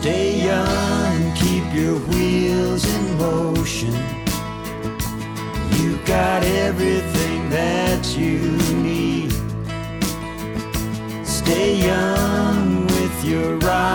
Stay young, keep your wheels in motion. You got everything that you need. Stay young with your ride.